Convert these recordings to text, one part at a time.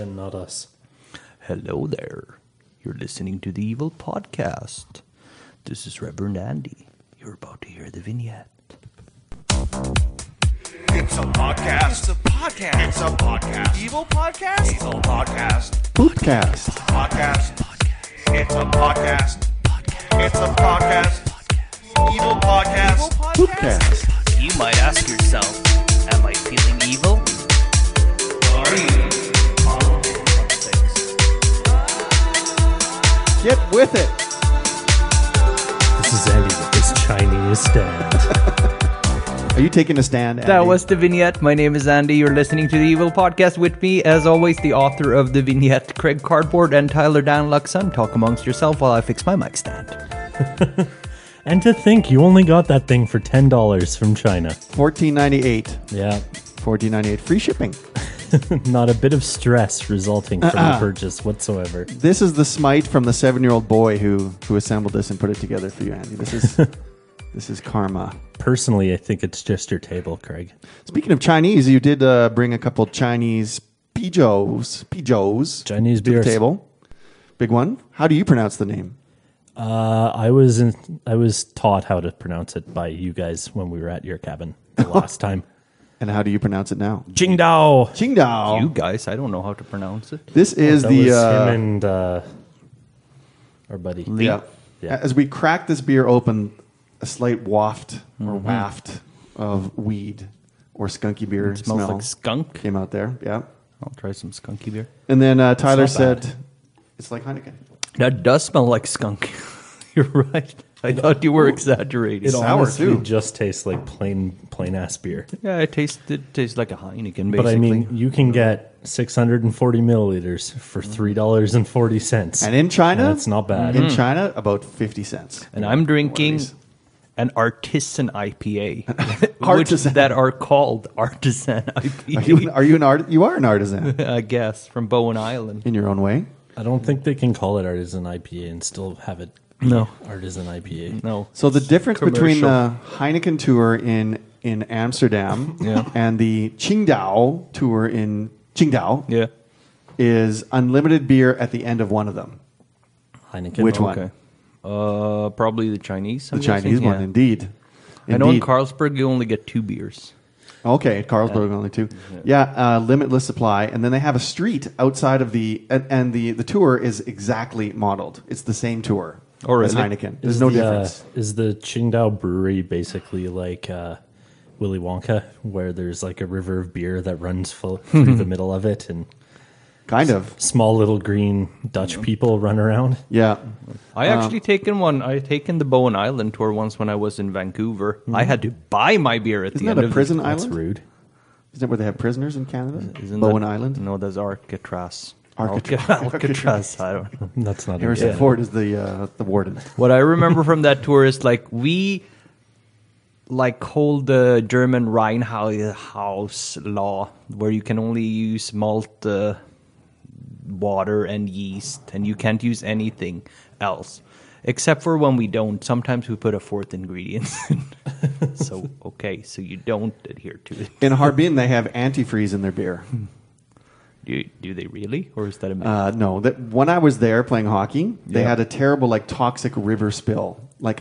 And not us. Hello there. You're listening to the Evil Podcast. This is Reverend Andy. You're about to hear the vignette. It's a podcast. It's a podcast. It's a podcast. Evil podcast. Evil podcast. Poopcast. Podcast. It's a podcast. It's a podcast. Evil podcast. Evil podcast. Poopcast. You might ask yourself, am I feeling evil? Are you? Get with it. This is Andy with his Chinese stand. Are you taking a stand, Andy? That was the vignette. My name is Andy. You're listening to the Evil Podcast with me, as always, the author of the vignette, Craig Cardboard, and Tyler Dan Luxon. Talk amongst yourself while I fix my mic stand. And to think you only got that thing for $10 from China. $14.98. Yeah. $14.98. Free shipping. Not a bit of stress resulting from the purchase whatsoever. This is the smite from the 7-year-old boy who assembled this and put it together for you, Andy. This is karma. Personally, I think it's just your table, Craig. Speaking of Chinese, you did bring a couple Chinese Pijos Chinese to the beers. table. Big one. How do you pronounce the name? I was taught how to pronounce it by you guys when we were at your cabin the last time. And how do you pronounce it now? Qingdao. Qingdao. You guys, I don't know how to pronounce it. This is That the was him and our buddy. Yeah. Yeah. As we crack this beer open, a slight waft or waft of weed or skunky beer It smells smell like skunk. came out there. Yeah. I'll try some skunky beer. And then Tyler not said, bad. it's like Heineken. That does smell like skunk. You're right. I thought you were exaggerating. It Sour, honestly too. just tastes like plain ass beer. Yeah, it tastes like a Heineken, basically. But I mean, you can get 640 milliliters for $3.40. And in China, And it's not bad. In China, about 50 cents. And I'm drinking these. an artisan IPA, Artisan. which that are called artisan IPA. Are you an art? You are an artisan I guess from Bowen Island. in your own way. I don't think they can call it artisan IPA and still have it be No. artisan IPA. No, So the difference between commercial. the Heineken tour in Amsterdam Yeah. and the Qingdao tour in Qingdao yeah, is unlimited beer at the end of one of them. Heineken. Which one? okay. Probably the Chinese. The Chinese one, indeed. I know in Indeed. Carlsberg you only get 2 beers. Okay, Carlsberg only two. Yeah, limitless supply, and then they have a street outside of and the tour is exactly modeled. It's the same tour Oh, as really? Heineken. There's no difference. Is the Qingdao brewery basically like Willy Wonka, where there's like a river of beer that runs through the middle of it, and Kind of. small little green Dutch people run around? Yeah. I actually taken the Bowen Island tour once when I was in Vancouver. I had to buy my beer at Isn't the that end a of prison That's island? rude. Isn't that where they have prisoners in Canada? Isn't Bowen that- Island? No, that's Alcatraz. Alcatraz. Alcatraz. I don't know. That's not Harrison a Ford is the warden. What I remember from that tour is we hold the German Reinhaus law, where you can only use malt, water, and yeast, and you can't use anything else. Except for when we don't. Sometimes we put a fourth ingredient in. So you don't adhere to it. In Harbin, they have antifreeze in their beer. Do they really? Or is that a myth? No, when I was there playing hockey, they Yeah. had a terrible toxic river spill.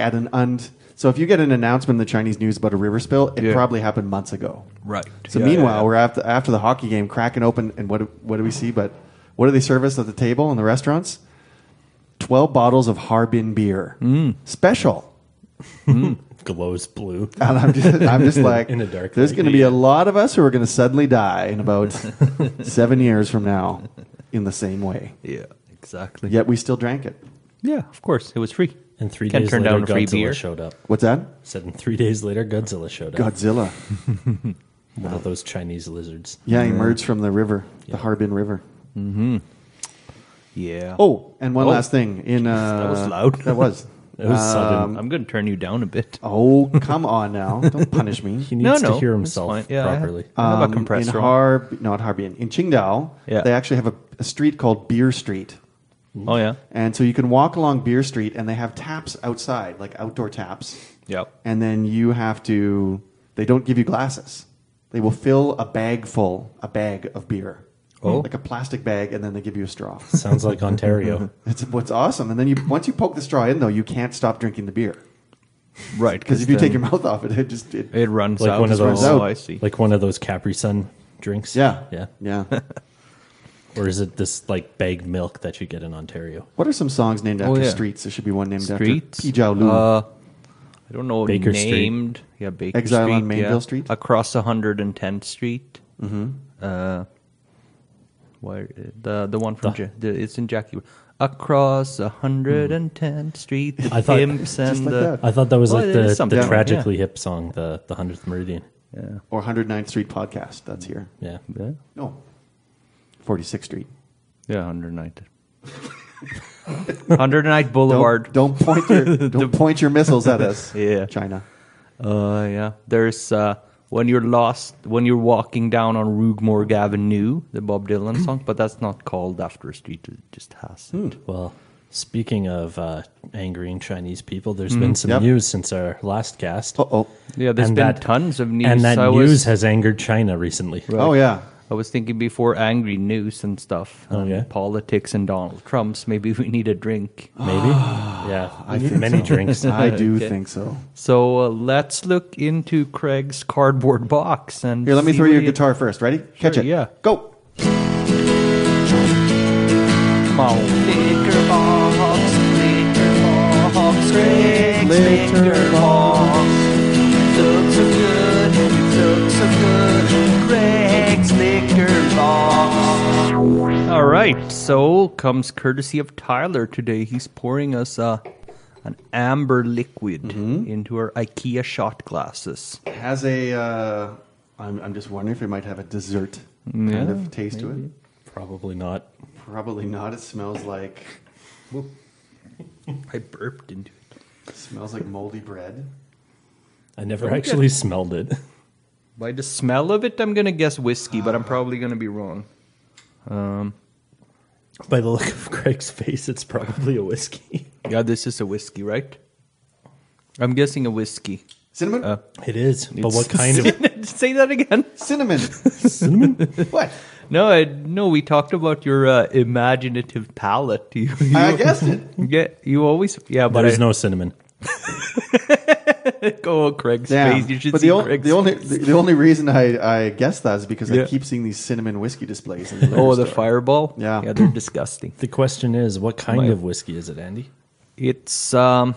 So if you get an announcement in the Chinese news about a river spill, it Yeah. probably happened months ago. Right. So meanwhile, we're after the hockey game, cracking open, and what do we see? But what do they serve us at the table in the restaurants? 12 bottles of Harbin beer, special. glows blue. And I'm just like, In a dark there's light. going to be a lot of us who are going to suddenly die in about 7 years from now in the same way. Yeah, exactly. Yet we still drank it. Yeah, of course. It was free. And 3 Can't days turn later, down a free Godzilla beer. showed up. What's that? Said in 3 days later, Godzilla showed up. Godzilla. One of those Chinese lizards. Yeah, he emerged from the river, the Harbin River. Yeah. Oh, and one Oh. last thing. That was loud. That was. It was sudden. I'm going to turn you down a bit. Oh, come on now. Don't punish me. He needs No, to hear it's himself fine. Yeah, properly. I have a in compressor on. Harbin. In Qingdao, Yeah. they actually have a street called Beer Street. Oh, yeah? And so you can walk along Beer Street, and they have taps outside, like outdoor taps. Yep. And then you have to, they don't give you glasses. They will fill a bag of beer. like a plastic bag, and then they give you a straw. Sounds like Ontario. It's what's awesome. And then once you poke the straw in, though, you can't stop drinking the beer Right. because if you take your mouth off it, it runs Like out. one of those- Oh, I see. Like one of those Capri Sun drinks. yeah, Yeah. yeah. Or is it this like bagged milk that you get in Ontario? What are some songs named after yeah. streets? There should be one named Streets? after P. Jiao Lu. I don't know. Baker Street. named. Yeah, Baker Exile Street. on Mainville yeah. Street? Across 110th Street. Mm-hmm. Where the one from it's in Jackie. Across 110th Street, the I thought- pimps and Just like the. that. I thought that was Well, like it is the something like- tragically hip song, the 100th Meridian. Yeah. Or 109th Street podcast. That's here. Yeah. Yeah. No. 46th Street. Yeah, 109th. 109th Boulevard. Don't point your missiles at us. Yeah. China. Yeah. There's when you're lost, when you're walking down on Rugmore Avenue, the Bob Dylan song, but that's not called after a street. It just has it. Well, speaking of angering Chinese people, there's been some Yep. news since our last cast. Uh-oh. Yeah, there's And been that- tons of news. And that I news was, has angered China recently. Oh, yeah. I was thinking before angry news and stuff. Oh, yeah? Politics and Donald Trump's. Maybe we need a drink. Maybe. Yeah. I think many so. drinks. I do Okay. think so. So let's look into Craig's cardboard box and Here, let me see throw what your he- guitar first. Ready? Catch it. yeah. Go. Come on. Liquor box, Craig's Liquor box. Looks so good, looks so good. Craig's liquor box. All right, so comes courtesy of Tyler today. He's pouring us an amber liquid into our IKEA shot glasses. Has a, I'm just wondering if it might have a dessert kind of taste to it. Probably not. Probably not. It smells like I burped into it. moldy bread. I never actually smelled it. By the smell of it, I'm going to guess whiskey, but I'm probably going to be wrong. By the look of Craig's face, it's probably a whiskey. Yeah, this is a whiskey, right? I'm guessing a whiskey. Cinnamon? It is. But what kind of Say that again. Cinnamon. cinnamon? What? No, we talked about your imaginative palate. I guessed it. Yeah, you always. Yeah, but There is no cinnamon. go Craig's Yeah. face. You should But see the Craig's only reason I guessed that is because Yeah. I keep seeing these cinnamon whiskey displays. In the Oh, liquor the store. Fireball. Yeah. Yeah, they're disgusting. The question is, what kind of whiskey is it, Andy? It's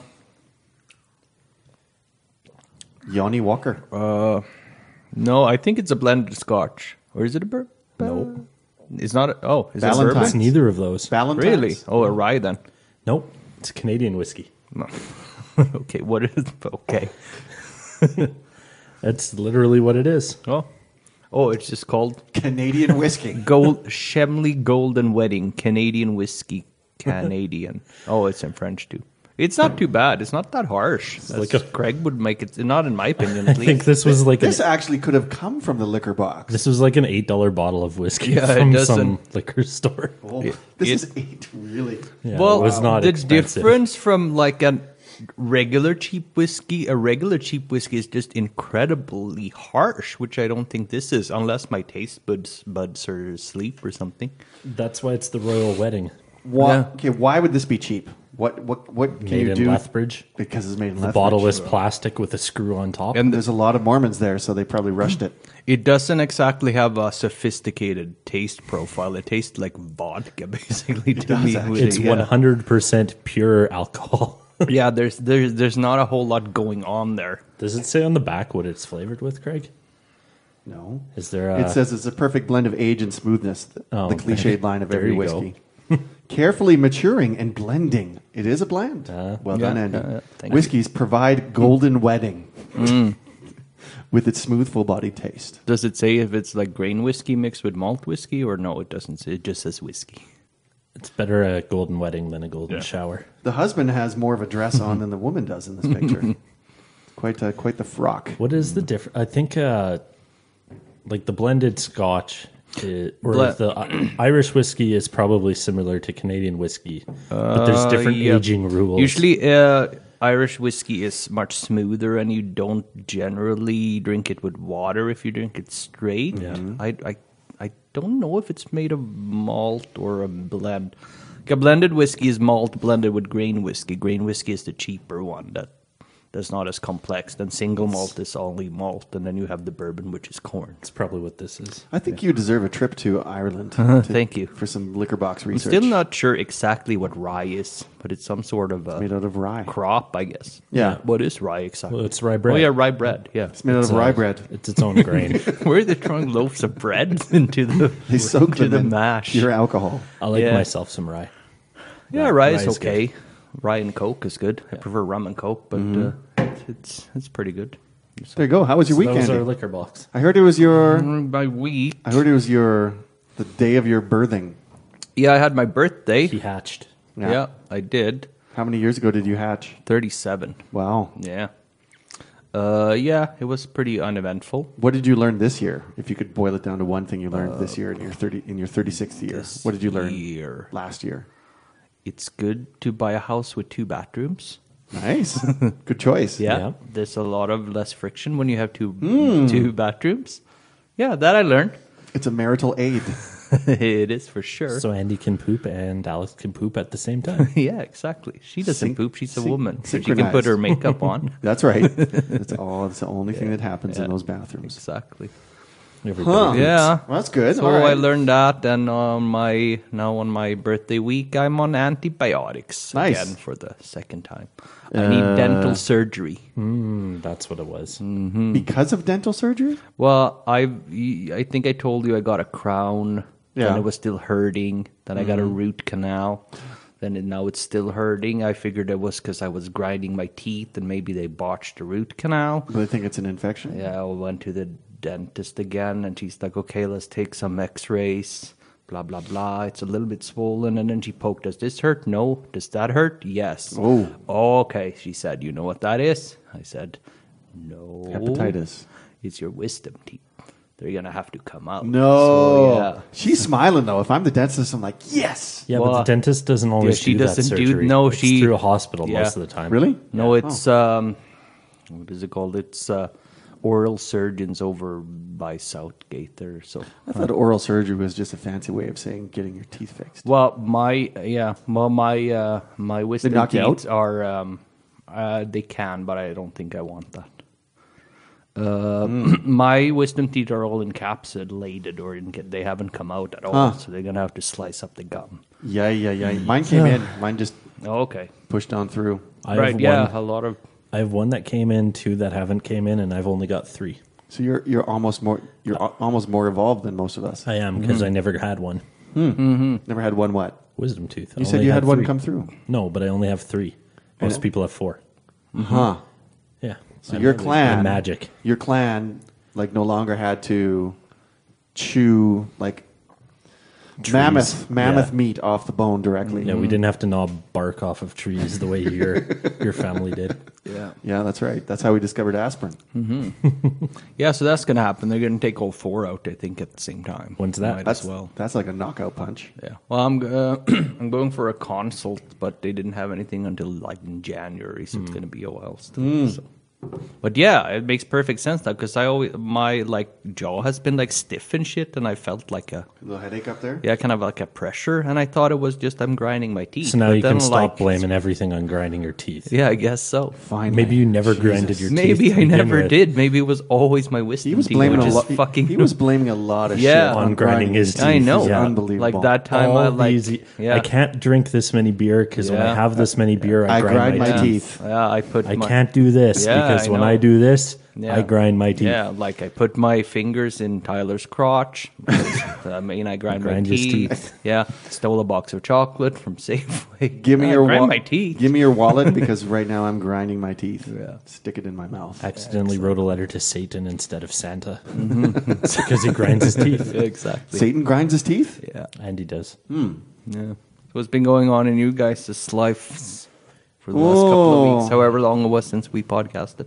Johnny Walker. no, I think it's a blended Scotch, or is it a bourbon? Nope. It's not. Is it a Valentine's. bourbon? It's neither of those. Valentine's. Really? Oh, a rye then. Nope. It's Canadian whiskey. No. Okay, what is? Okay. That's literally what it is. Oh, it's just called Canadian whiskey. Shemley Golden Wedding Canadian whiskey Canadian. Oh, it's in French too. It's not too bad. It's not that harsh. like a- Craig would make it. Not in my opinion, I at think least. this was like This an, actually could have come from the liquor box. this was like an $8 bottle of whiskey Yeah, it from doesn't- some liquor store. Oh, It- this it- is 8, really. Yeah, Well, it was not the expensive. difference from like a regular cheap whiskey is just incredibly harsh, which I don't think this is, unless my taste buds are asleep or something. That's why it's the royal wedding. Why, Yeah. Okay, why would this be cheap? What can Made you in do? Lethbridge. Because it's made in The Lethbridge. bottle was plastic with a screw on top. And There's a lot of Mormons there, so they probably rushed it. it doesn't exactly have a sophisticated taste profile. It tastes like vodka, basically. To does, me, actually. with It's it, yeah. 100% pure alcohol. Yeah, there's not a whole lot going on there. Does it say on the back what it's flavored with, Craig? No. Is there It says it's a perfect blend of age and smoothness, the Oh, cliched line of there every you go. whiskey. Carefully maturing and blending. It is a blend. Well done, yeah, Andy. thank you. Whiskeys provide golden wedding with its smooth, full-bodied taste. Does it say if it's like grain whiskey mixed with malt whiskey, or no? It doesn't say. It just says whiskey. It's better a golden wedding than a golden shower. The husband has more of a dress on than the woman does in this picture. Quite the frock. What is the difference? I think like the blended Scotch or Ble- the Irish whiskey is probably similar to Canadian whiskey, but there's different yeah. aging rules. Usually, Irish whiskey is much smoother, and you don't generally drink it with water if you drink it straight. Yeah. I don't know if it's made of malt or a blend. Like a blended whiskey is malt blended with grain whiskey. Grain whiskey is the cheaper one that's not as complex. Then single malt is only malt, and then you have the bourbon, which is corn. It's probably what this is. I think you deserve a trip to Ireland. Thank you. For some liquor box I'm research. still not sure exactly what rye is, but it's some sort of made out of rye. crop, I guess. Yeah. What is rye exactly? Well, it's rye bread. Oh yeah, rye bread. Yeah. It's made out of rye bread. It's its own grain. Where are they throwing loaves of bread into the They soak into them the in mash? pure alcohol. I like Yeah. myself some rye. Yeah, rye is Rye is okay. Rye and Coke is good. I prefer rum and Coke, but it's pretty good. There you go. How was your That was weekend? our liquor box. I heard it was your. By week. The day of your birthing. Yeah, I had my birthday. He hatched. Yeah, I did. How many years ago did you hatch? 37. Wow. Yeah. Yeah, it was pretty uneventful. What did you learn this year? If you could boil it down to one thing you learned this year in your 36th year, This what did you learn year. last year? It's good to buy a house with 2 bathrooms. Nice, good choice. Yeah. Yeah. There's a lot of less friction when you have two bathrooms. Yeah, that I learned. It's a marital aid. It is for sure. So Andy can poop and Alex can poop at the same time. Yeah, exactly. She doesn't Sync- poop. She's a sync- woman. So she can put synchronized. her makeup on. That's right. That's all. It's the only thing that happens in Yeah. those bathrooms. Exactly. Everybody Huh. poops. Yeah. Well, that's good. So All right. I learned that, and on my birthday week, I'm on antibiotics Nice. again for the second time. I need dental surgery. That's what it was. Because of dental surgery? Well, I think I told you I got a crown. Yeah. Then it was still hurting. Then I got a root canal. Then now it's still hurting. I figured it was because I was grinding my teeth and maybe they botched the root canal. Do they think it's an infection? Yeah, I went to the dentist again, and she's like, "Okay, let's take some X-rays." Blah blah blah. It's a little bit swollen, and then she poked. Does this hurt? No. Does that hurt? Yes. Oh. Okay. She said, "You know what that is?" I said, "No." Hepatitis. It's your wisdom teeth. They're gonna have to come out. No. So, yeah. She's smiling though. If I'm the dentist, I'm like, yes. Yeah, Well, but the dentist doesn't always she do that doesn't do- surgery. no, It's she- through a hospital yeah. most of the time. Really? No, Yeah. it's what is it called? It's oral surgeons over by Southgate there. So, I thought oral surgery was just a fancy way of saying getting your teeth fixed. well, my wisdom knock you out? teeth are they can, but I don't think I want that. My wisdom teeth are all encapsulated, or they haven't come out at all, Huh. so they're gonna have to slice up the gum. Yeah. Mine came in. Mine just Oh, okay, pushed on through. I right, have yeah, one, a lot of I have one that came in, 2 that haven't came in, and I've only got 3. So you're almost more evolved than most of us. I am because I never had one Never had one what? wisdom tooth. I You said only you had one 3. come through. No, but I only have 3. Most people have 4. Huh. Yeah. So your clan I'm magic. Your clan like no longer had to chew like mammoth Yeah. meat off the bone directly. Yeah, we didn't have to gnaw bark off of trees the way your family did. Yeah, that's right. That's how we discovered aspirin. yeah. So that's gonna happen. They're gonna take all 4 out, I think, at the same time. When's that? Might That's as well. that's like a knockout punch. Yeah. Well, I'm I'm going for a consult, but they didn't have anything until like in January, so it's going to be a while still. So. But yeah, it makes perfect sense now because my like jaw has been like stiff and shit, and I felt like a A little headache up there. kind of like a pressure, and I thought it was just I'm grinding my teeth. So now But you then, can stop like, blaming everything on grinding your teeth. Yeah, I guess so. Finally. Maybe you never grinded your teeth. Maybe to I begin never with. did. Maybe it was always my wisdom He was teeth, blaming which a is lot. fucking. He was blaming a lot of Yeah. shit On grinding his teeth. I know. It's Yeah. unbelievable. Like that time, All I like. these, Yeah. I can't drink this many beer because when I Yeah. have this many beer, I grind my my teeth. teeth. Yeah, I put. I my, can't do this Yeah, because I when know. I do this, Yeah. I grind my teeth. Yeah, like I put my fingers in Tyler's crotch. I mean, I grind Grind my his teeth. teeth. Yeah, stole a box of chocolate from Safeway. Give me I your grind my teeth. Give me your wallet because right now I'm grinding my teeth. Yeah. Stick it in my mouth. Accidentally wrote a letter to Satan instead of Santa It's because he grinds his teeth. Yeah, exactly. Satan grinds his teeth. Yeah, And he does. yeah. So what's been going on in you guys' lives for the last couple of weeks? However long it was since we podcasted.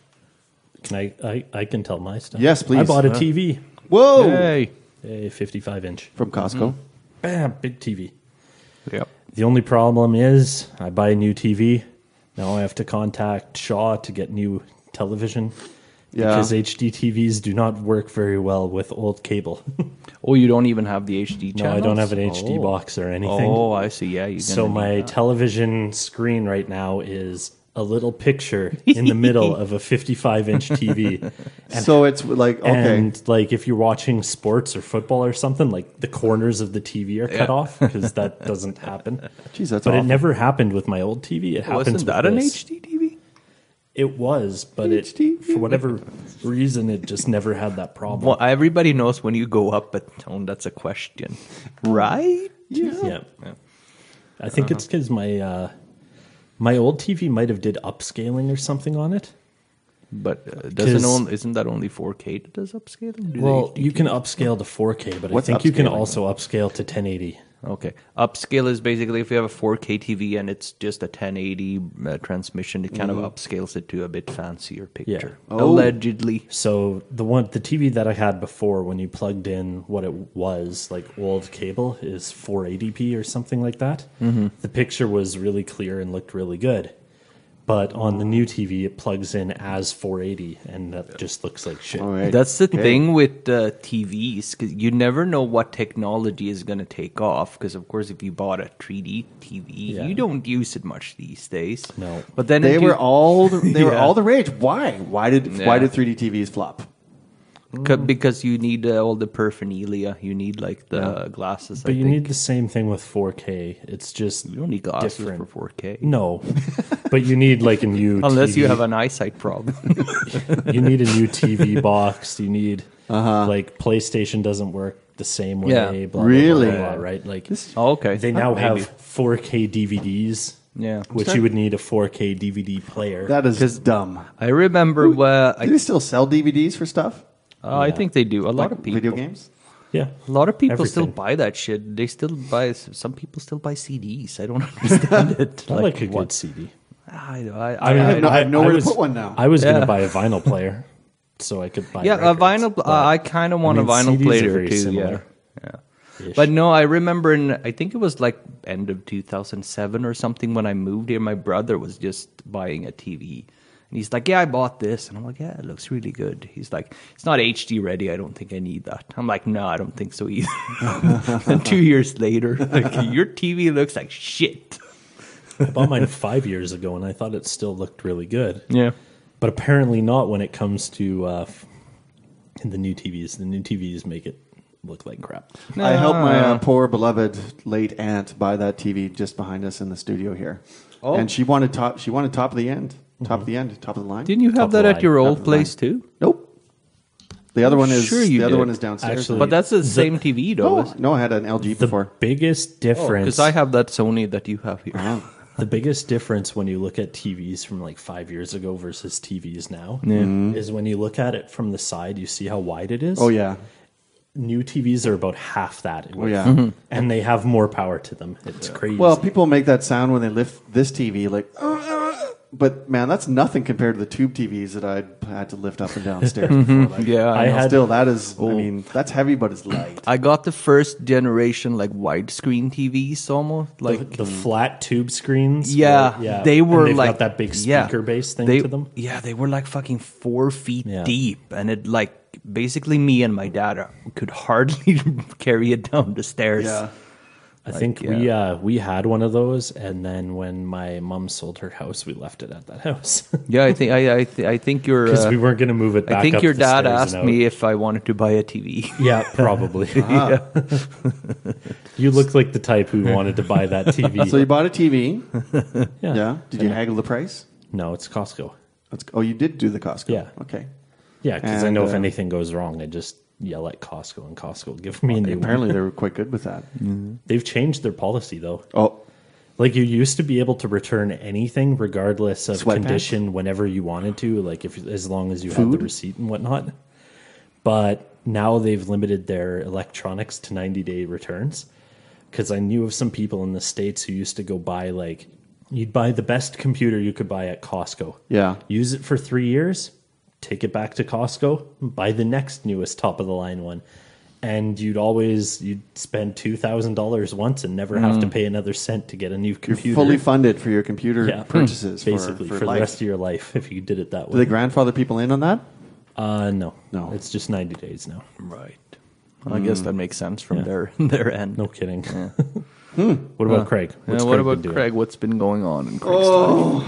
Can I can tell my stuff. Yes, please. I bought a TV, Whoa! Hey. a 55-inch. From Costco. Bam, big TV. Yep. The only problem is I buy a new TV. Now I have to contact Shaw to get new television. Yeah. Because HD TVs do not work very well with old cable. Oh, you don't even have the HD No, channels? I don't have an HD box or anything. Oh, I see. Yeah, you. So my television screen right now is a little picture in the middle of a 55-inch TV. So it's like, okay. And like if you're watching sports or football or something, like the corners of the TV are cut off because that doesn't happen. Jeez, that's But awful. it never happened with my old TV. It happens Wasn't that with an this. HD TV? It was, but it HD? for whatever reason it just never had that problem. Well, everybody knows when you go up a tone, that's a question, right? Yeah. I think it's because my my old TV might have did upscaling or something on it. But 'Cause- isn't that only 4K that does upscaling? Do Well, they- you can upscale to 4K, but What's I think you can upscaling? also upscale to 1080. Okay. Upscale is basically if you have a 4K TV and it's just a 1080 transmission, it kind of upscales it to a bit fancier picture. Oh. Allegedly. So the TV that I had before, when you plugged in what it was like old cable, is 480p or something like that. Mm-hmm. The picture was really clear and looked really good. But on the new TV, it plugs in as 480, and that just looks like shit. All right. That's the Okay. thing with TVs, because you never know what technology is going to take off. Because, of course, if you bought a 3D TV, Yeah. you don't use it much these days. No. But then They if were you- all the, they were Yeah. all the rage. Why? Why did Yeah. 3D TVs flop? because you need all the paraphernalia. You need like the glasses. But you need the same thing with 4K. It's just you don't need glasses different. for 4K. No, but you need like a new Unless TV. you have an eyesight problem. You need a new TV box. You need like PlayStation doesn't work the same way. Yeah. Blah, blah, Really? blah, blah, right? Like Oh, okay. they now Maybe. have 4K DVDs. Yeah. Which you would need a 4K DVD player. That is dumb. I remember Do they still sell DVDs for stuff? I think they do. A lot Like of people. video games? yeah. A lot of people still Everything. buy that shit. They still buy. Some people still buy CDs. I don't understand it. I like a what? good CD. I have nowhere to was- put one now. I was going Yeah. to buy a vinyl player so I could buy yeah, a records, vinyl. but- I kind of want I mean, a vinyl CDs are player very too. similar. Yeah. Ish. But no, I remember I think it was like end of 2007 or something when I moved here. My brother was just buying a TV. And he's like, yeah, I bought this. And I'm like, yeah, it looks really good. He's like, it's not HD ready. I don't think I need that. I'm like, no, I don't think so either. And 2 years later, like, your TV looks like shit. I bought mine 5 years ago and I thought it still looked really good. Yeah. But apparently not when it comes to the new TVs. The new TVs make it look like crap. I helped my poor beloved late aunt buy that TV just behind us in the studio here. Oh. And she wanted top of the end. Top of the end, top of the line. Didn't you Top have of that the at line. your Top old of the line. place too? Nope. The other one is Sure you the other did. one is downstairs. Actually, But that's the same TV though. no, I had an LG The before. biggest difference Because I have that Sony that you have here. the biggest difference when you look at TVs from like 5 years ago versus TVs now is when you look at it from the side, you see how wide it is. Oh yeah. New TVs are about half that. in Oh width. yeah. And they have more power to them. It's crazy. Well, people make that sound when they lift this TV, like. But man, that's nothing compared to the tube TVs that I had to lift up and downstairs. Before. Like, Yeah, I had still, that is. I mean, that's heavy, but it's light. I got the first generation like widescreen TVs almost like the flat tube screens. yeah, where- they and were they've like got that big yeah, speaker base thing they, to them. Yeah, they were like fucking 4 feet Yeah. deep, and it like basically me and my dad could hardly carry it down the stairs. Yeah. I think we had one of those, and then when my mom sold her house, we left it at that house Yeah, I think your because we weren't going to move it back. I think up your the dad stairs asked and out. me if I wanted to buy a TV. Yeah, probably. You look like the type who wanted to buy that TV. So you bought a TV. yeah. Yeah. Did you haggle the price? No, it's Costco. Oh, you did do the Costco. Yeah. Okay. Yeah, because I And, know if anything goes wrong, I just yell at Costco, and Costco will give me a new Apparently, one. they were quite good with that. They've changed their policy though. Oh, Like you used to be able to return anything regardless of Sweatpants? condition whenever you wanted to, like if as long as you had Food? the receipt and whatnot. But now they've limited their electronics to 90-day returns. Because I knew of some people in the States who used to go buy like you'd buy the best computer you could buy at Costco. yeah. Use it for 3 years, take it back to Costco, buy the next newest top of the line one. And you'd spend $2,000 once and never have to pay another cent to get a new You're computer. fully funded for your computer Yeah. purchases Basically for for the life. rest of your life if you did it that Do they way. grandfather people in on that? No. No. It's just 90 days now. Right. I guess that makes sense from their end. No kidding. What about Craig? Yeah, What's what Craig about been doing? Craig? What's been going on in Craig's life?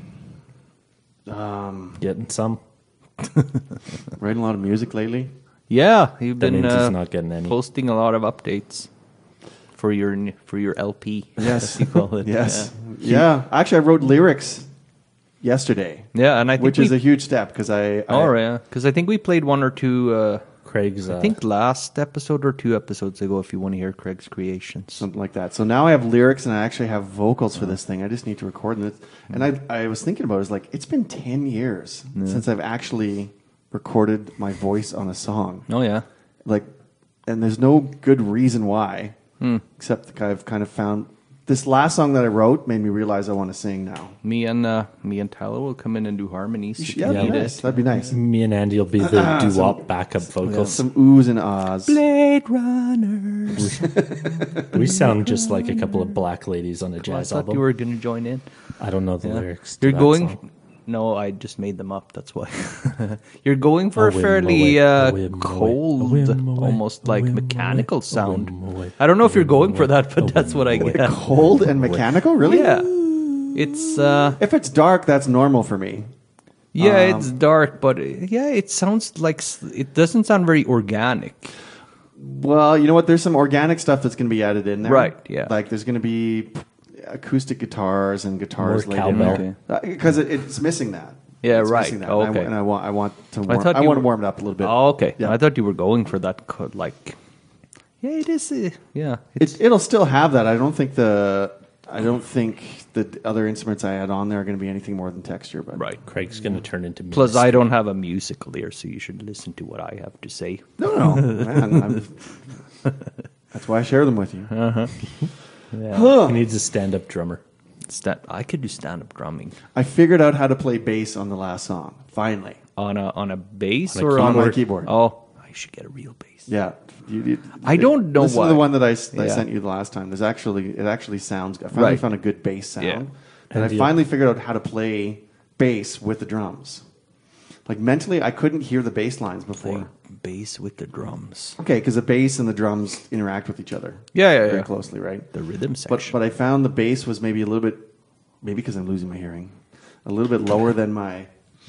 Getting some? Writing a lot of music lately. Yeah, you've That been means he's not getting any. posting a lot of updates for your LP. Yes. as you call it. Yes. Yeah. Actually, I wrote lyrics yesterday, Yeah, and I think which is a huge step because because I think we played one or two. Craig's. I think last episode or 2 episodes ago. If you want to hear Craig's creations, something like that. So now I have lyrics and I actually have vocals for this thing. I just need to record it. And I was thinking about it, it's like it's been 10 years since I've actually recorded my voice on a song. oh yeah, Like, and there's no good reason why, except that I've kind of found this last song that I wrote made me realize I want to sing now. me and Tyler will come in and do harmonies. if Yeah, you that'd need be it. nice. That'd be nice. Me and Andy will be the doo-wop backup vocals. Some oohs and ahs. Blade Runners. We sound just like a couple of black ladies on a I jazz thought album. you were going to join in. I don't know the lyrics. to You're that going. song. No, I just made them up. That's why. You're going for A a whim fairly away, a whim away, cold, a whim away, almost a like whim mechanical away, a sound. whim away, I don't know if a you're whim going for away, that, but a that's what I whim away. get. Cold and mechanical, really? Yeah, it's If it's dark, that's normal for me. it's dark, but it sounds like it doesn't sound very organic. Well, you know what? There's some organic stuff that's going to be added in there. Right, yeah. Like there's going to be acoustic guitars and guitars More laid in cowbell. there. Because it's missing that. Yeah, It's right. missing that. Oh, And okay. I want to I thought I you want to were- warm it up a little bit. Oh, okay. Yeah. I thought you were going for that. Like, yeah, it is. It'll still have that. I don't think the other instruments I had on there are going to be anything more than texture. But right. Craig's going to turn into me. Plus, I don't have a musical ear, so you should listen to what I have to say. no, man. That's why I share them with you. Yeah. He needs a stand-up drummer. I could do stand-up drumming I figured out how to play bass on the last song. Finally, on a bass On a or on my a keyboard. Oh, I should get a real bass. Yeah. I don't know Listen why. to the one that I Yeah. sent you the last time. It actually sounds. I finally Right. found a good bass sound, Yeah. and I And finally figured out how to play bass with the drums. Like mentally, I couldn't hear the bass lines before. Play bass with the drums. Okay, because the bass and the drums interact with each other. Yeah, very yeah. closely, right? The rhythm But section. but I found the bass was maybe a little bit, maybe because I'm losing my hearing, a little bit lower than my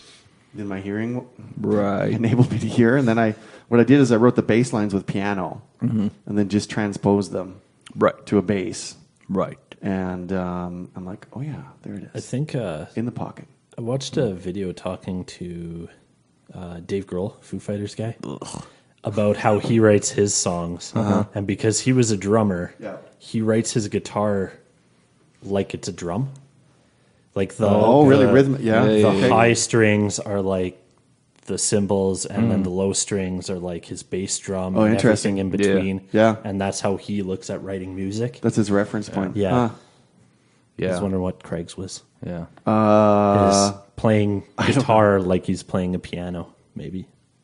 hearing Right. enabled me to hear. And then what I did is I wrote the bass lines with piano, and then just transposed them Right. to a bass. Right. And I'm like, oh yeah, there it I is, think in the pocket. I watched a video talking to Dave Grohl, Foo Fighters guy, about how he writes his songs. And because he was a drummer, Yeah. he writes his guitar like it's a drum. Like the Really the- rhythm? Yeah. The Okay. high strings are like the cymbals, and then the low strings are like his bass drum. Oh, and interesting. everything in between. Yeah. And that's how he looks at writing music. That's his reference point. Yeah. Huh. I was Yeah. wondering what Craig's was. Yeah. Is playing guitar like he's playing a piano, maybe.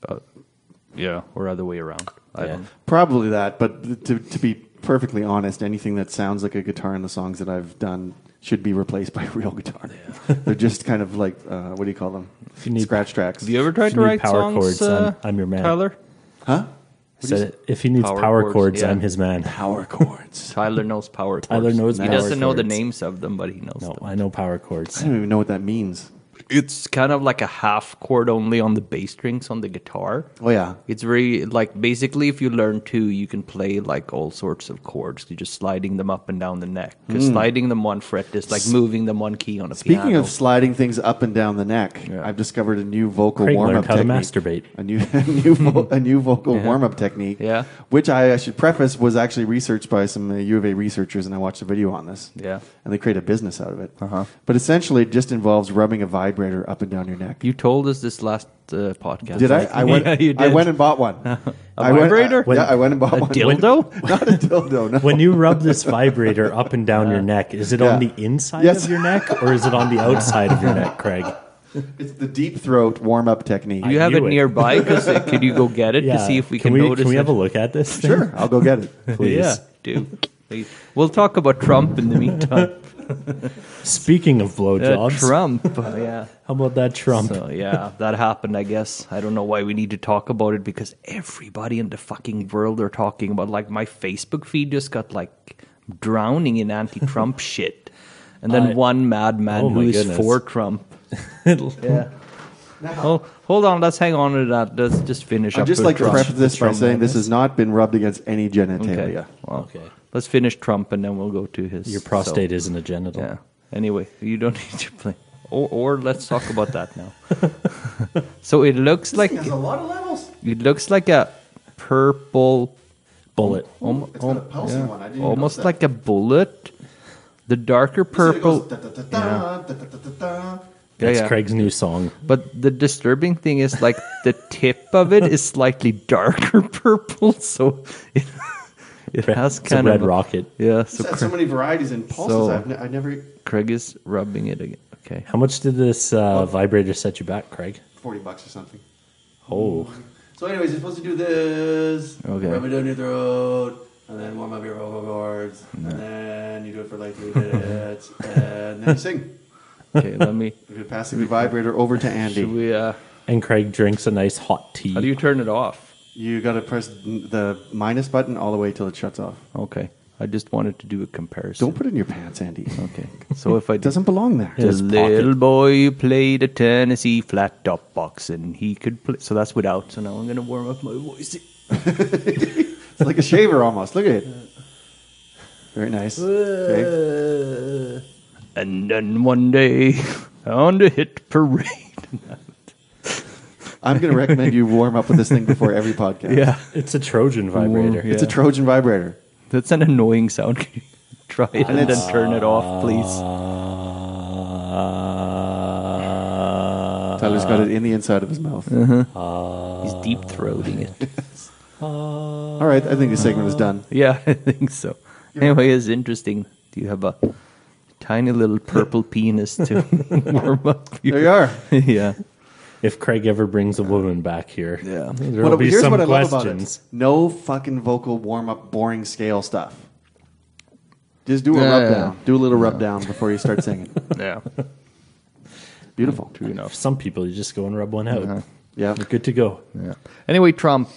Yeah. Or other way around. I Yeah. don't. Probably that, but to be perfectly honest, anything that sounds like a guitar in the songs that I've done should be replaced by a real guitar. They're just kind of like what do you call them? you need- Scratch tracks. Have you ever tried If to you need write power songs, chords, I'm your man. Tyler? Huh? Said if he needs Power power chords, chords, yeah. I'm his man. Power chords. Tyler knows power chords. Tyler knows He power doesn't know the chords. names of them, but he knows No, them. I know power I chords. don't even know what that means. It's kind of like a half chord only on the bass strings on the guitar. Oh yeah. It's very like basically if you learn to, you can play like all sorts of chords. You're just sliding them up and down the neck. Because sliding them one fret is like moving them one key on a Speaking piano. of sliding things up and down the neck, Yeah. I've discovered a new vocal Craig warm-up learned how to technique. masturbate. A new vocal warm-up technique. Yeah. Which I should preface was actually researched by some U of A researchers, and I watched a video on this. Yeah. And they create a business out of it. Uh-huh. But essentially, it just involves rubbing a vibrator up and down your neck. You told us this last podcast. Did I? I went. Yeah, you I did. went and bought one. I vibrator? Went, I went and bought A one. dildo? Not a dildo. No. When you rub this vibrator up and down your neck, is it on Yeah. the inside Yes. of your neck or is it on the outside of your neck, Craig? It's the deep throat warm-up technique. Do you have knew it it. nearby? Could you go get it to see if we can we, notice Can we it? have a look at this? thing? Sure, I'll go get it. Please. Yeah, do. We'll talk about Trump in the meantime. Speaking of blowjobs, Trump, yeah. how about that Trump? So yeah, that happened. I guess I don't know why we need to talk about it because everybody in the fucking world are talking about. Like my Facebook feed just got like drowning in anti-Trump shit, and then one madman Oh who my is goodness. for Trump. Yeah. Oh, hold on. Let's hang on to that. Let's just finish I'd up. just with like to Trump. preface this by Trump saying this madness. has not been rubbed against any genitalia. Okay. Well, Okay. Let's finish Trump and then we'll go to his. Your prostate isn't a genital. Yeah. Anyway, you don't need to play. Or let's talk about that now. So it looks like There's a lot of levels. a purple, Bullet. It's got a pulsing one. I didn't even almost notice like a bullet. The darker purple. purple. That's yeah. Craig's new song. But the disturbing thing is like the tip of it is slightly darker purple, so it has It's a kind red of a- rocket. Yeah, It's so had so many varieties and pulses. So- I never. Craig is rubbing it again. Okay. How much did this vibrator set you back, Craig? $40 or something. Oh, So, anyways, you're supposed to do this. Okay. Rub it down your throat, and then warm up your vocal cords, and then you do it for like 3 minutes, and then you sing. Okay, let me. You're passing the vibrator over to Andy. Should we? and Craig drinks a nice hot tea. How do you turn it off? You got to press the minus button all the way till it shuts off. Okay, I just wanted to do a comparison. Don't put it in your pants, Andy. Okay, so if I It doesn't belong there. the His little pocket. boy played a Tennessee flat top box and he could play. So that's without. So now I'm gonna warm up my voice. It's like a shaver almost. Look at it. Very nice. Okay. And then one day on the hit parade. I'm going to recommend you warm up with this thing before every podcast. Yeah, It's a Trojan vibrator. Yeah. It's a Trojan vibrator. that's an annoying sound. Can you try it and then turn it off, please? Tyler's got it in the inside of his mouth. He's deep throating it. All right, I think this segment is done. Yeah, I think so. Anyway, it's interesting. Do you have a tiny little purple penis to warm up? There you are. Yeah. If Craig ever brings a woman back here, Yeah. there'll be Here's some what I love questions. about it. No fucking vocal warm up, boring scale stuff. Just do a Yeah, rub yeah. down. Do a little rub down before you start singing. Yeah. Beautiful. True enough. For some people, you just go and rub one out. Yeah. You're good to go. Yeah. Anyway, Trump.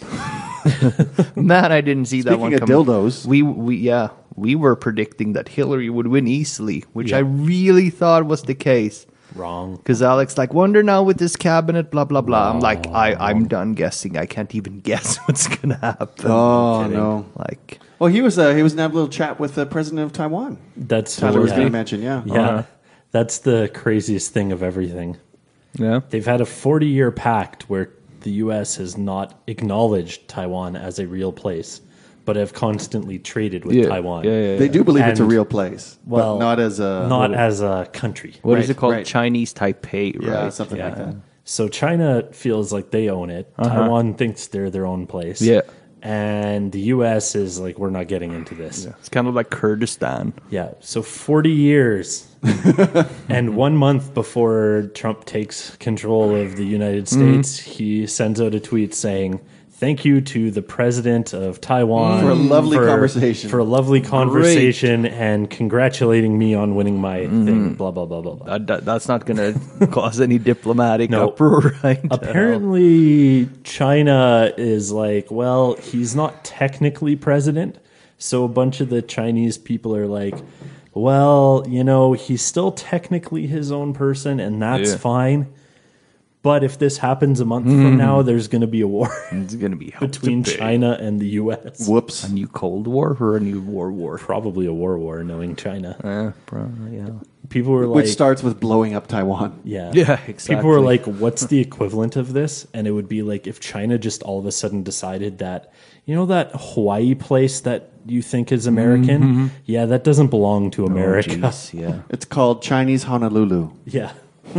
Man, I didn't see that one Speaking of coming. dildos. We were predicting that Hillary would win easily, which Yeah. I really thought was the case. Wrong. Because Alex like, wonder now with this cabinet, blah blah blah. I'm like, I'm done guessing. I can't even guess what's gonna happen. Oh, kidding. no. Like, Well, he was in a little chat with the president of Taiwan. That's Tyler was yeah. going to mention, yeah. Yeah, that's the craziest thing of everything. yeah, They've had a 40-year pact where the U.S. has not acknowledged Taiwan as a real place, but have constantly traded with Taiwan. Yeah. They do believe it's a And- real place, Well, but not as a... not as a country. What is Right, it called? right. Chinese Taipei, right? Yeah, something like that. So China feels like they own it. Taiwan thinks they're their own place. Yeah. And the U.S. is like, we're not getting into this. It's kind of like Kurdistan. Yeah. So 40 years and 1 month before Trump takes control of the United States, he sends out a tweet saying, "Thank you to the president of Taiwan For a lovely conversation. For a lovely conversation and congratulating me on winning my thing." Blah blah blah blah blah. That's not going to cause any diplomatic No. uproar, right? Apparently, China is like, well, he's not technically president. So a bunch of the Chinese people are like, well, he's still technically his own person, and that's Yeah. fine. But if this happens a month from now, there's going to be a war It's going to be hell to between pay. China and the U.S. Whoops. A new Cold War or a new war? Probably a war, knowing China. Yeah. People were like, Which starts with blowing up Taiwan. yeah. Yeah, exactly. People were like, what's the equivalent of this? And it would be like if China just all of a sudden decided that, that Hawaii place that you think is American? Yeah, that doesn't belong to America. Jeez, yeah. It's called Chinese Honolulu. yeah.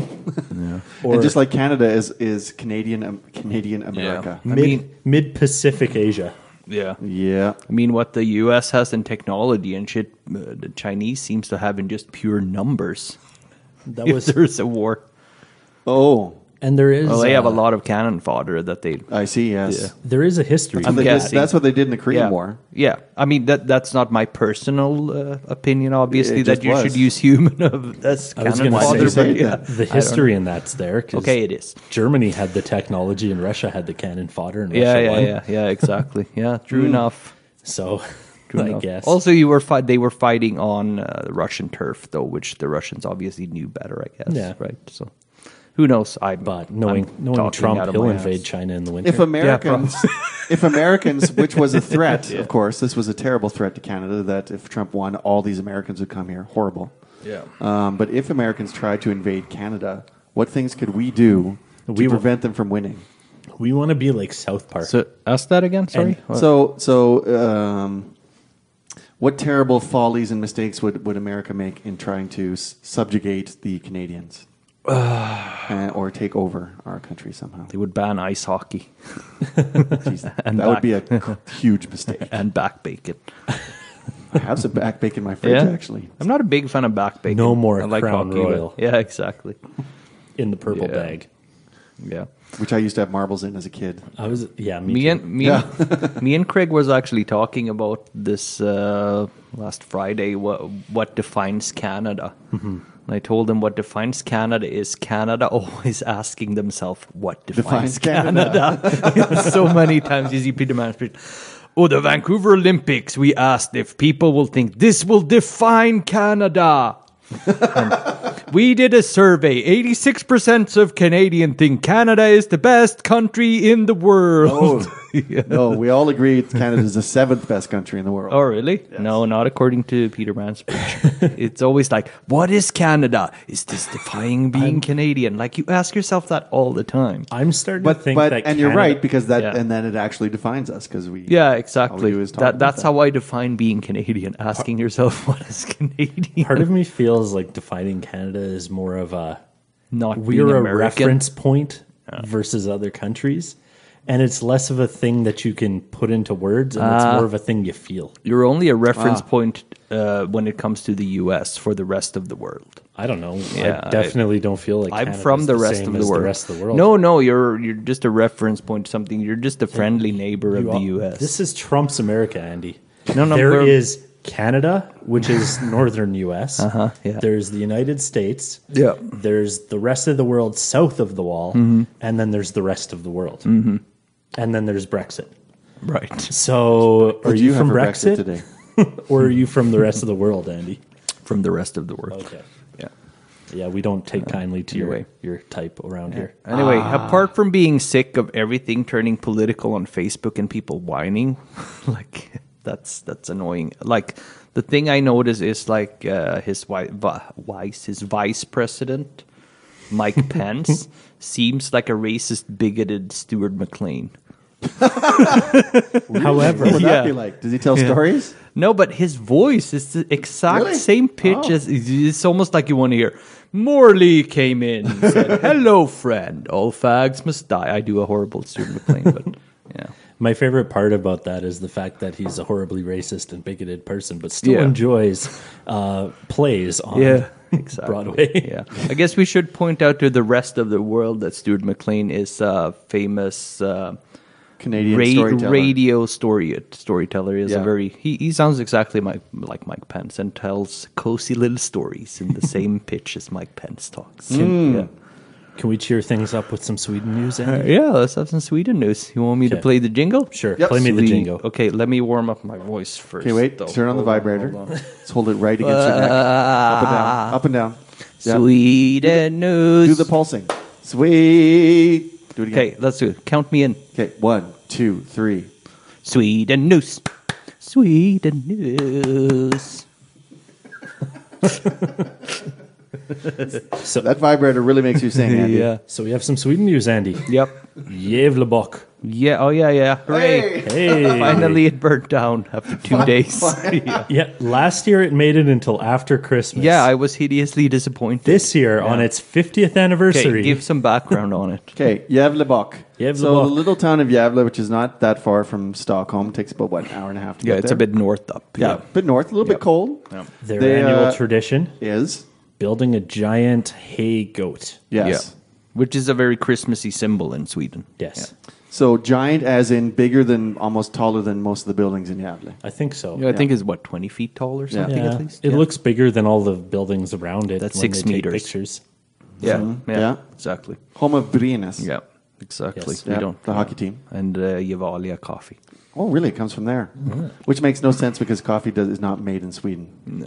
Or, and just like Canada is Canadian America. I mean- Mid Pacific Asia. Yeah. Yeah. I mean, what the U.S. has in technology and shit, the Chinese seems to have in just pure numbers. That If was there's a war. Oh, And there is Well, they have a lot of cannon fodder that they. I see. Yes. Yeah. There is a history. And they Yeah. did- that's what they did in the Korean Yeah, War. yeah. I mean that's not my personal opinion. Obviously, It that just you was. should use human as I was cannon gonna fodder. say but yeah. that. the history in that's there. 'Cause Okay, it is. Germany had the technology and Russia had the cannon fodder, and Yeah, Russia won. yeah, exactly. Yeah, true enough. So True I enough. guess Also, they were fighting on Russian turf, though, which the Russians obviously knew better, I guess. Yeah. Right. So, who knows? But knowing talking Trump, out of he'll my invade ass. China in the winter. If Americans, if Americans, which was a threat, of course, this was a terrible threat to Canada. That if Trump won, all these Americans would come here. Horrible. Yeah. But if Americans tried to invade Canada, what things could we do to We will- prevent them from winning? we want to be like South Park. So, ask that again. Sorry. And So, what terrible follies and mistakes would America make in trying to subjugate the Canadians? Or take over our country somehow? They would ban ice hockey Jeez, And that would be a huge mistake. and back bacon. I have some back bacon in my fridge, actually. I'm not a big fan of back bacon. No more I like Crown hockey, but- Royal. Yeah, exactly. in the purple Yeah. bag. Yeah. Which I used to have marbles in as a kid. I was me Me too. and me and Craig was actually talking about this last Friday. What defines Canada? And I told him what defines Canada is Canada always asking themselves what defines Canada. So many times you see Peter Mansbridge. Oh, the Vancouver Olympics. We asked if people will think this will define Canada. We did a survey. 86% of Canadian think Canada is the best country in the world. No, we all agree Canada is the 7th best country in the world. Oh, really? No, not according to Peter Mansbridge. It's always like, what is Canada? Is this defying being Canadian? Like, you ask yourself that all the time. I'm starting to think that and you're Canada- right because that Yeah. and then it actually defines us because we Yeah, all we exactly. do is talk about That's that. how I define being Canadian. Asking yourself, what is Canadian? Part of me feels like defining Canada is more of a Not being we're a American. reference point versus other countries, and it's less of a thing that you can put into words, and it's more of a thing you feel. You're only a reference point when it comes to the U.S. for the rest of the world. I don't know. Yeah, I definitely don't feel like I'm Canada's from the rest same of the as world. The rest of the world. No, you're just a reference point. To something. You're just a friendly neighbor of You the are- U.S. This is Trump's America, Andy. No, There we're- is Canada, which is northern U.S. yeah. There's the United States. Yeah. There's the rest of the world south of the wall, and then there's the rest of the world, and then there's Brexit. right So, What are do you have from for Brexit, today? or are you from the rest of the world, Andy? from the rest of the world. Okay. Yeah. Yeah, we don't take kindly to anyway. your type around here. Anyway, apart from being sick of everything turning political on Facebook and people whining, like that's annoying. Like the thing I notice is like his vice president, Mike Pence, seems like a racist, bigoted Stuart McLean. However, What would Yeah. that be like? Does he tell stories? No, but his voice is the exact Really? same pitch Oh. as it's almost like you want to hear. Morley came in and said, "Hello, friend. All fags must die." I do a horrible Stuart McLean, but yeah. my favorite part about that is the fact that he's a horribly racist and bigoted person, but still Yeah. enjoys plays on Exactly. Broadway. Yeah, I guess we should point out to the rest of the world that Stuart McLean is a famous Canadian storyteller. radio storyteller. Is Yeah. a very he sounds exactly like Mike Pence and tells cozy little stories in the same pitch as Mike Pence talks. Yeah. Can we cheer things up with some Sweden news, Andy? Yeah, let's have some Sweden news. You want me to Okay. play the jingle? Sure. Yep. Play me the Sweet. jingle. Okay, let me warm up my voice first. Okay, wait. though. Turn on the Hold vibrator. hold on. Let's hold it right against your neck. Up and down. Up and down. Yep. Sweden news. Do the pulsing. Sweet. Do it again. Okay, let's do it. Count me in. Okay. 1, 2, 3. Sweden news. Sweden news. So, That vibrator really makes you sing, Andy. Yeah. so we have some Sweden news, Andy. Yep. Gävlebock. Yeah. Oh yeah. Hooray! Hey. Finally, it burnt down after 2 days. yeah. Yeah, last year it made it until after Christmas. Yeah, I was hideously disappointed. This year, on its 50th anniversary, Okay, give some background on it. Okay, Gävlebock. Gävlebock. So the little town of Gävle, which is not that far from Stockholm, takes about, what, an hour and a half to Yeah, get it's there? a bit north up. Yeah, a bit north, a little bit cold. their They, annual tradition, Is, building a giant hay goat. yes. which is a very Christmassy symbol in Sweden. Yes, So giant as in bigger than, almost taller than most of the buildings in Gävle. I think so. Yeah, I think it's 20 feet tall or something Yeah. at least. It Yeah. looks bigger than all the buildings around it. That's when 6 they take meters. pictures. Yeah, Yeah. exactly. Home of Brynäs. Yeah, exactly. Yes. We Yeah, don't the hockey team. and Gevalia coffee. Oh, really? It comes from there. Which makes no sense because coffee is not made in Sweden. No.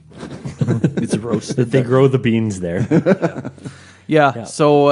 It's roasted. They grow the beans there. Yeah. So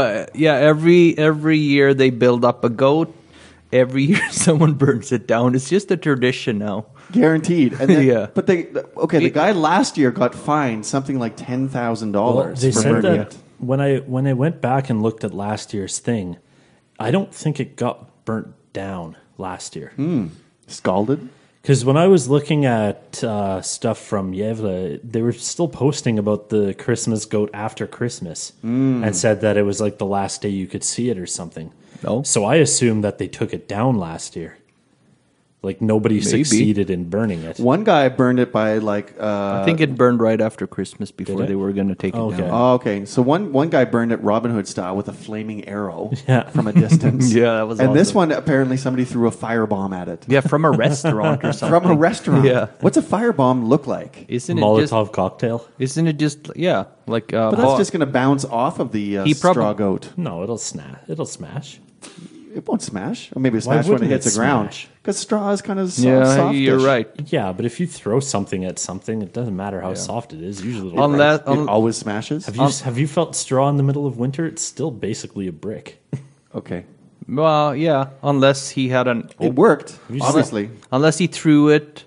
every year they build up a goat. Every year someone burns it down. It's just a tradition now. Guaranteed. And then, Yeah. But the guy last year got fined something like $10,000 Well, they for said burning that it. when I went back and looked at last year's thing, I don't think it got burnt down last year. Scalded? Because when I was looking at stuff from Gävle, they were still posting about the Christmas goat after Christmas and said that it was like the last day you could see it or something. No. So I assumed that they took it down last year. Like nobody succeeded in burning it. One guy burned it by like... I think it burned right after Christmas before it? they were going to take it Okay. down. Oh, okay. So one guy burned it Robin Hood style with a flaming arrow Yeah. from a distance. Yeah, that was And this awesome. one, apparently somebody threw a firebomb at it. Yeah, from a restaurant or something. From a restaurant. Yeah. What's a firebomb look like? Isn't it Molotov cocktail? just yeah, like But that's just going to bounce off of the He straw goat. No, it'll snap. It'll smash. It won't smash. Or maybe it Why smash when it wouldn't hits it the ground. smash? Because straw is kind of yeah, you're softish. right. Yeah, but if you throw something at something, it doesn't matter how soft it is. Usually, it'll Unless It always smashes? have you felt straw in the middle of winter? It's still basically a brick. Okay. well, yeah, unless he had It worked, you obviously. unless he threw it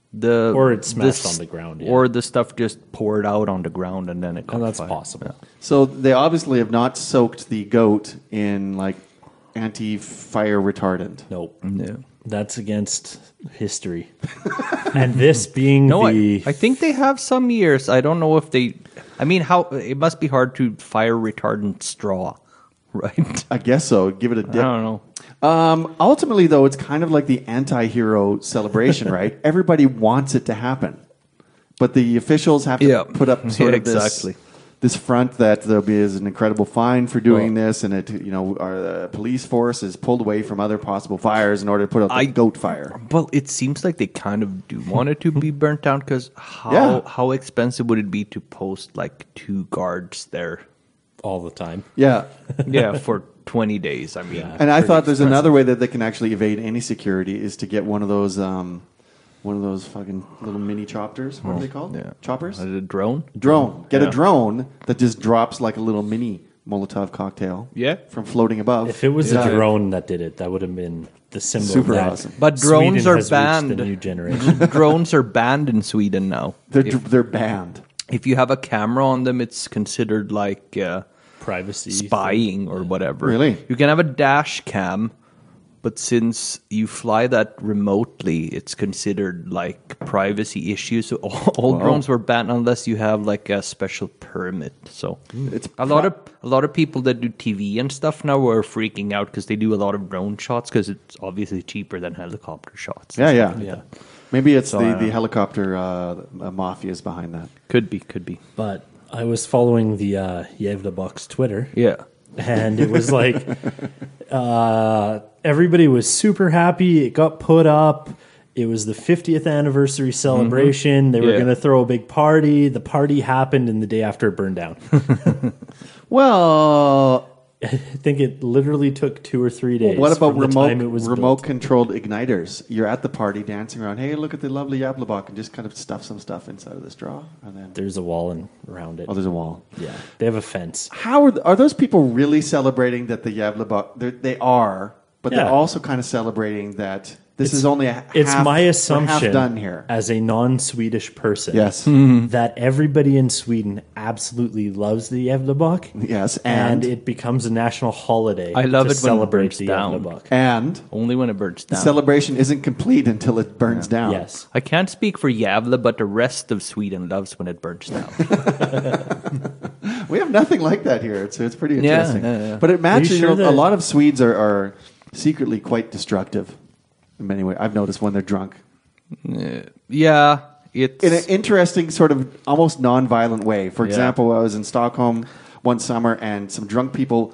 Or it smashed on the ground, yeah. or the stuff just poured out on the ground and then it caught And that's fire. possible. So they obviously have not soaked the goat in like anti-fire retardant. Nope. Yeah. That's against history. And this being No, the I think they have some years. I don't know if they. I mean, how it must be hard to fire retardant straw, right? I guess so. Give it a I dip. don't know. Ultimately, though, it's kind of like the anti-hero celebration, right? Everybody wants it to happen, but the officials have to Yeah. put up sort Yeah, of exactly. this front that there'll be an incredible fine for doing Well- this, and our police force is pulled away from other possible fires in order to put out the goat fire. Well, it seems like they kind of do want it to be burnt down because Yeah. how expensive would it be to post like 2 guards there? all the time. Yeah. Yeah, for 20 days. I mean, Yeah. And I Pretty thought there's another way that they can actually evade any security is to get one of those fucking little mini choppers. What are they called? yeah. Choppers? A drone. Drone. Get Yeah. a drone that just drops like a little mini Molotov cocktail. Yeah. From floating above. If it was Yeah. a drone that did it, that would have been the symbol. Super that awesome. But drones Sweden are has reached banned. The new generation. Drones are banned in Sweden now. They're banned. If you have a camera on them, it's considered like Privacy. spying or whatever. Really? You can have a dash cam, but since you fly that remotely, it's considered like privacy issues. So all drones were banned unless you have like a special permit. So It's a lot of people that do TV and stuff now are freaking out because they do a lot of drone shots because it's obviously cheaper than helicopter shots. Yeah. Maybe it's I don't the know. helicopter mafias behind that. Could be. But I was following the Yevda Box Twitter. Yeah. And it was like everybody was super happy. It got put up. It was the 50th anniversary celebration. They were Yeah. going to throw a big party. The party happened, and the day after it burned down. Well, I think it literally took 2 or 3 days. what about from the time it was remote built. controlled igniters? You're at the party dancing around. Hey, look at the lovely Jablabok, and just kind of stuff some stuff inside of the straw, and then There's a wall around it. there's a wall. Yeah, they have a fence. How are those people really celebrating that the Jablabok? They are, but they're Yeah. also kind of celebrating that this is only a It's half, my we're assumption half done here. as a non-Swedish person, Yes. that everybody in Sweden absolutely loves the Gävleborg. Yes, and and it becomes a national holiday. I love to it when it celebrate burns the down. Gävleborg. and Only when it burns the down. celebration isn't complete until it burns down. Yes, I can't speak for Gävle, but the rest of Sweden loves when it burns down. We have nothing like that here. It's pretty Yeah, interesting. yeah. But it matches. sure A that- lot of Swedes are secretly quite destructive. In many ways, I've noticed when they're drunk. Yeah, it's In an interesting, sort of almost non-violent way. For example, I was in Stockholm one summer, and some drunk people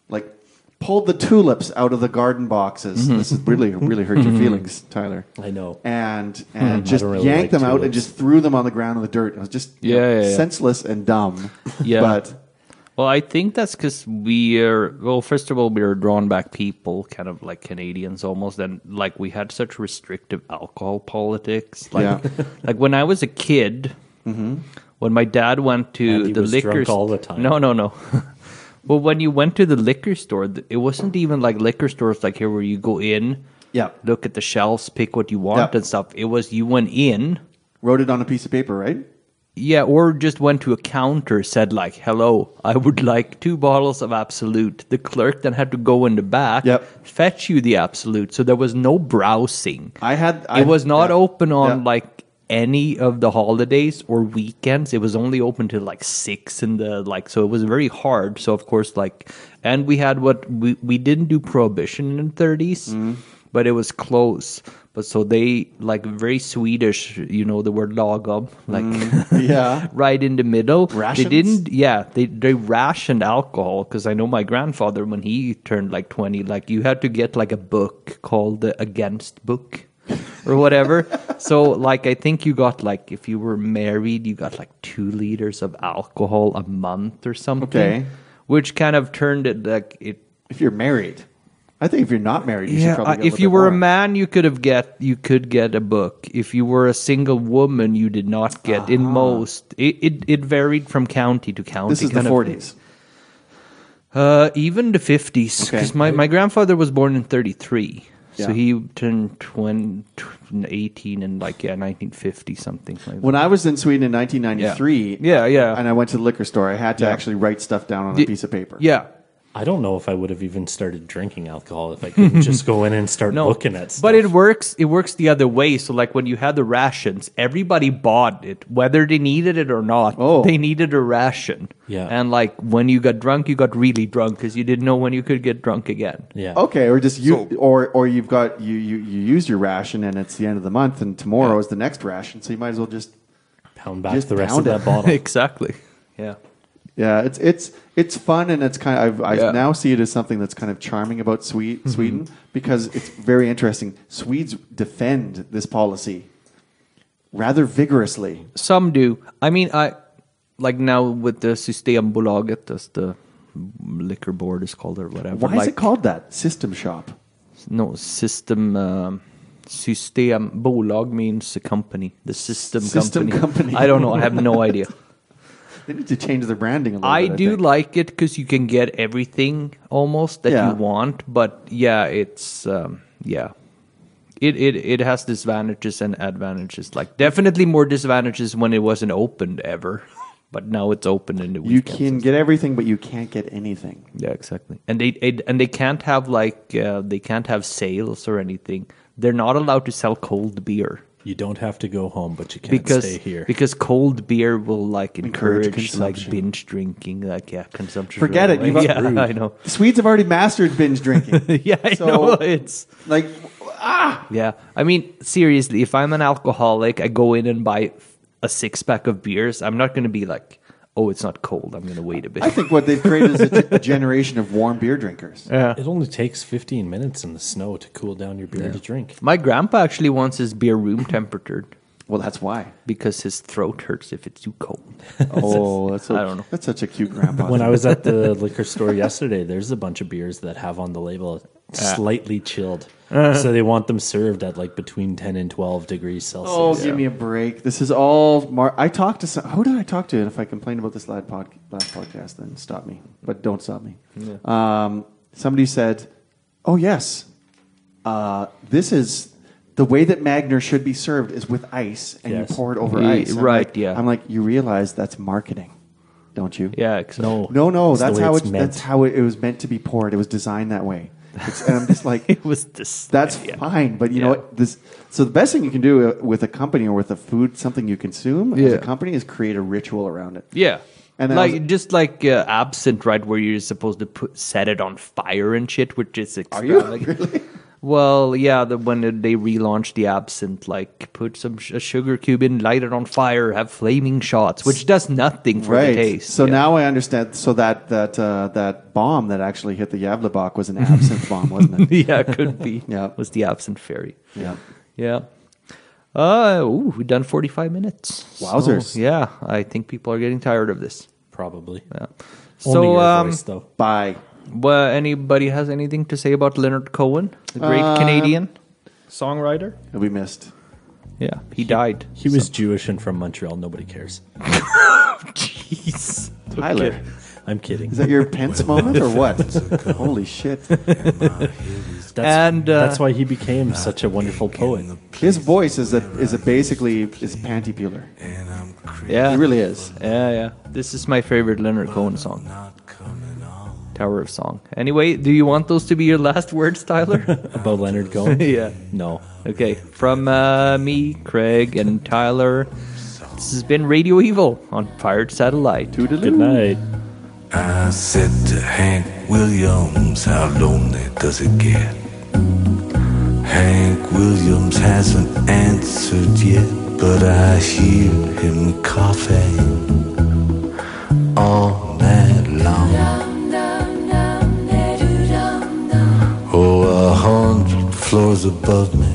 like pulled the tulips out of the garden boxes. This is really hurt your feelings, Tyler. I know. And I just don't really yanked like them out and tulips. just threw them on the ground in the dirt. It was just senseless and dumb. Yeah. But Well, I think that's because first of all, we are drawn back people, kind of like Canadians almost, and like we had such restrictive alcohol politics. Like, Yeah. like when I was a kid, when my dad went to And he the was liquor drunk all the time. No. Well, when you went to the liquor store, it wasn't even like liquor stores like here where you go in, yeah, look at the shelves, pick what you want Yeah. and stuff. It was you went in. wrote it on a piece of paper, right? Yeah, or just went to a counter, said like, "Hello, I would like 2 bottles of Absolute." The clerk then had to go in the back, Yep. fetch you the Absolute. So there was no browsing. I It was not open on yeah. like any of the holidays or weekends. It was only open till like 6 in the so it was very hard. So of course and we had we didn't do prohibition in the 30s, but it was close. But so they very Swedish, the word lagom, Yeah. right in the middle. Rations? They didn't, they rationed alcohol because I know my grandfather when he turned 20, you had to get a book called the Against Book or whatever. So I think you got if you were married, you got 2 liters of alcohol a month or something. Okay. Which kind of turned it If you're married. I think if you're not married, you should probably get a if little you bit were a more. man, you could get a book. If you were a single woman, you did not get. In most, it varied from county to county. This is the kind of 40s. Even the 50s. Okay. Because my grandfather was born in 33, Yeah. so he turned 18 in 1950 something like that. When I was in Sweden in 1993, Yeah. and I went to the liquor store, I had to Yeah. actually write stuff down on a The- piece of paper. Yeah. I don't know if I would have even started drinking alcohol if I couldn't just go in and start looking at stuff. But it works the other way. So when you had the rations, everybody bought it, whether they needed it or not. Oh. They needed a ration. Yeah. And when you got drunk, you got really drunk because you didn't know when you could get drunk again. Yeah. Okay, or just or you've got you used your ration and it's the end of the month and tomorrow is the next ration, so you might as well just Pound back Just the rest pound of it. that bottle. Exactly. Yeah. yeah, it's fun and it's kind of I Yeah. now see it as something that's kind of charming about Sweden because it's very interesting. Swedes defend this policy rather vigorously. Some do. I mean, I now with the Systembolaget, as the liquor board is called or whatever. Why is it called that? System shop. No, Systembolag means a company. The system company. I don't know. I have no idea. They need to change their branding a little I bit. do think. like it because you can get everything almost that Yeah. you want. But yeah, it's It has disadvantages and advantages. Definitely more disadvantages when it wasn't opened ever, but now it's open in the You weekends. can get everything, but you can't get anything. Yeah, exactly. And they can't have they can't have sales or anything. They're not allowed to sell cold beer. You don't have to go home, but you can't stay here. Because cold beer will encourage consumption. binge drinking, consumption. Forget it. right You've away. got- Yeah, I know. The Swedes have already mastered binge drinking. Yeah, I So- know. It's Like, yeah. I mean, seriously, if I'm an alcoholic, I go in and buy a 6-pack of beers. I'm not going to be like, oh, it's not cold. I'm going to wait a bit. I think what they've created is a generation of warm beer drinkers. It only takes 15 minutes in the snow to cool down your beer to drink. My grandpa actually wants his beer room temperatured. Well, that's why. Because his throat hurts if it's too cold. Oh, that's I don't know. That's such a cute grandpa. When I was at the liquor store yesterday, there's a bunch of beers that have on the label slightly chilled. So they want them served at between 10 and 12 degrees Celsius. Oh, give me a break. This is all. I talked to some. Who did I talk to? And if I complained about this last podcast, then stop me. But don't stop me. Somebody said, "Oh yes, this is the way that Magner should be served is with ice, and Yes. you pour it over Yeah, ice." I'm right, like- yeah. I'm like, you realize that's marketing, don't you? Yeah, exactly. No, No, it's the that's way how it's it. meant. That's how it was meant to be poured. It was designed that way. And I'm just like, It was this. that's yeah. fine, but you know Yeah. what? So the best thing you can do with a company or with a food, something you consume as Yeah. a company, is create a ritual around it. Yeah. And then I was- just like absinthe, right, where you're supposed to set it on fire and shit, which is Are you extravagant. really? Well, yeah, when they relaunched the absinthe, like put a sugar cube in, light it on fire, have flaming shots, which does nothing for the taste. So Yeah. now I understand. So that bomb that actually hit the Yavlebok was an absinthe bomb, wasn't it? Yeah, could be. Yeah. Was the absinthe fairy. Yeah. Yeah. We've done 45 minutes. Wowzers. So, yeah, I think people are getting tired of this. Probably. Yeah. Only So, your voice, though. Bye. well, anybody has anything to say about Leonard Cohen, the great Canadian songwriter? He'll be missed. Yeah, he died. He was Jewish and from Montreal. Nobody cares. Jeez. Tyler, I'm kidding. is that your Pence moment or what? Holy shit. That's why he became such a wonderful poet. His voice is basically is panty peeler. Yeah. It really is. Yeah. This is my favorite Leonard Cohen song. Tower of Song. Anyway, do you want those to be your last words, Tyler? About Leonard Cohen? Yeah. No. Okay. From me, Craig, and Tyler, this has been Radio Evil on Pirate Satellite. Toodaloo. Good night. I said to Hank Williams, how lonely does it get? Hank Williams hasn't answered yet, but I hear him coughing all night long. Oh, 100 floors above me,